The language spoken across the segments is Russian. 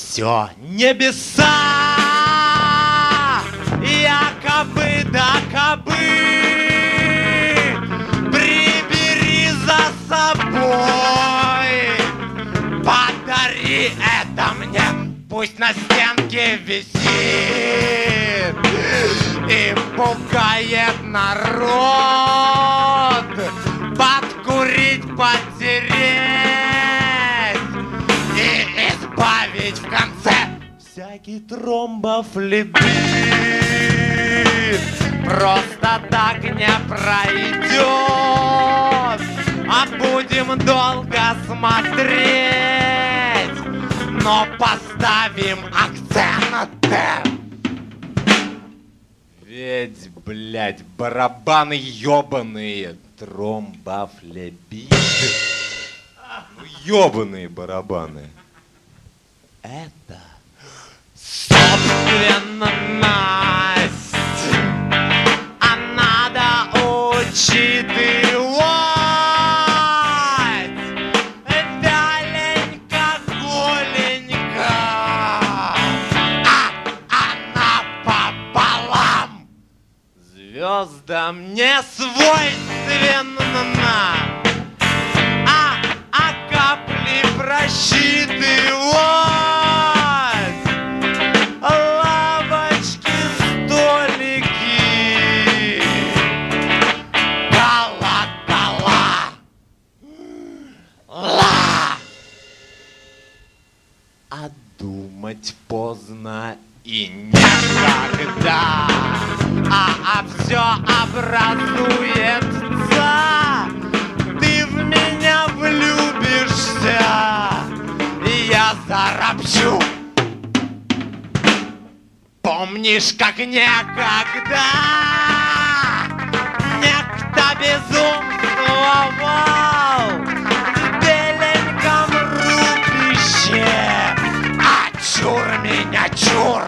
все небеса, якобы да кабы, прибери за собой, подари это мне, пусть на стенке висит и пугает народ, подкурить, потереть и избавить в конце всякий тромбофлебит. Просто так не пройдет, а будем долго смотреть, но поставим акцент. Ведь, блядь, барабаны ёбаные, тромбофлебит. Ёбаные барабаны. Это собственность, а надо учитывать. Вяленько, голенько, а она пополам. Звездам не свойственно, а капли просчитывать. Лавочки, столики, колокола. А думать поздно и никогда, а все образуется. Ты в меня влюбишься, и я заропщу. Помнишь, как некогда некто безумствовал в беленьком рубище? А чур меня, чур!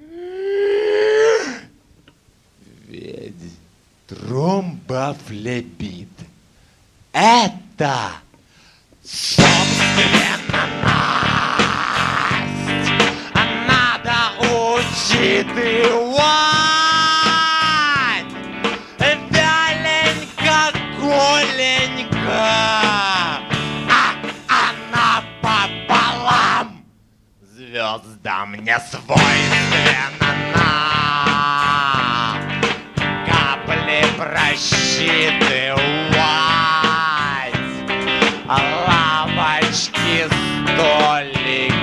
Ведь тромбофлебит — это собственность. Надо учитывать. Вяленько, голенько, а она пополам. Звездам не свойственно капли просчитывать. Лавочки, столики,